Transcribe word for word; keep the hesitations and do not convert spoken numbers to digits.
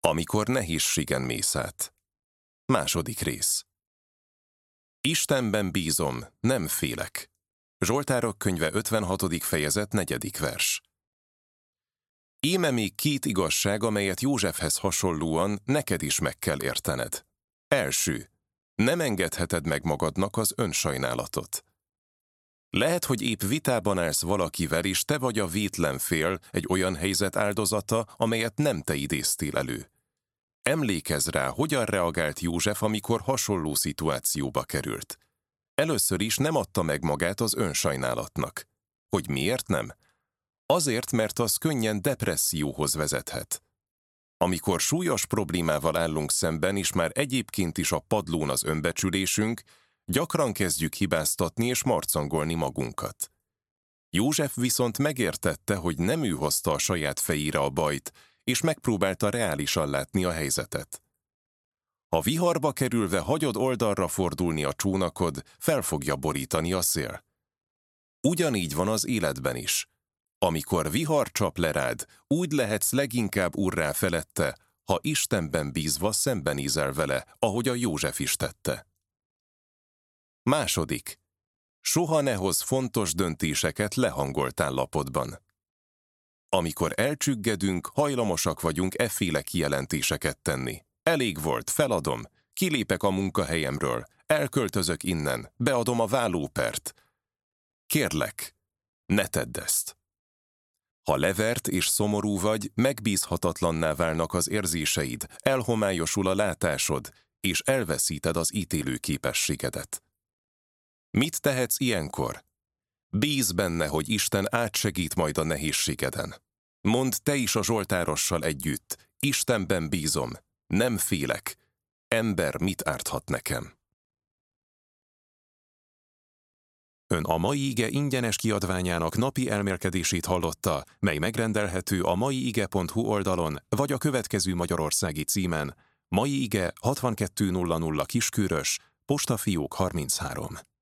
Amikor nehézségen mész át. Második rész. Istenben bízom, nem félek. Zsoltárok könyve ötvenhatodik fejezet negyedik vers. Íme még két igazság, amelyet Józsefhez hasonlóan neked is meg kell értened. Első. Nem engedheted meg magadnak az önsajnálatot. Lehet, hogy épp vitában állsz valakivel, és te vagy a vétlen fél, egy olyan helyzet áldozata, amelyet nem te idéztél elő. Emlékezz rá, hogyan reagált József, amikor hasonló szituációba került. Először is nem adta meg magát az önsajnálatnak. Hogy miért nem? Azért, mert az könnyen depresszióhoz vezethet. Amikor súlyos problémával állunk szemben, és már egyébként is a padlón az önbecsülésünk, gyakran kezdjük hibáztatni és marcangolni magunkat. József viszont megértette, hogy nem ő hozta a saját fejére a bajt, és megpróbálta reálisan látni a helyzetet. Ha viharba kerülve hagyod oldalra fordulni a csónakod, fel fogja borítani a szél. Ugyanígy van az életben is. Amikor vihar csap le rád, úgy lehetsz leginkább urrá felette, ha Istenben bízva szembenézel vele, ahogy a József is tette. Második. Soha ne hozz fontos döntéseket lehangolt állapotban. Amikor elcsüggedünk, hajlamosak vagyunk efféle kijelentéseket tenni. Elég volt, feladom, kilépek a munkahelyemről, elköltözök innen, beadom a vállópert. Kérlek, ne tedd ezt. Ha levert és szomorú vagy, megbízhatatlanná válnak az érzéseid, elhomályosul a látásod, és elveszíted az ítélő képességedet. Mit tehetsz ilyenkor? Bíz benne, hogy Isten átsegít majd a nehézségeden. Mondd te is a zsoltárossal együtt, Istenben bízom, nem félek. Ember mit árthat nekem? Ön a Mai Ige ingyenes kiadványának napi elmélkedését hallotta, mely megrendelhető a maiige pont hu oldalon, vagy a következő magyarországi címen: Mai Ige hatvankettő nulla nulla Kiskörös, Postafiók harminchárom.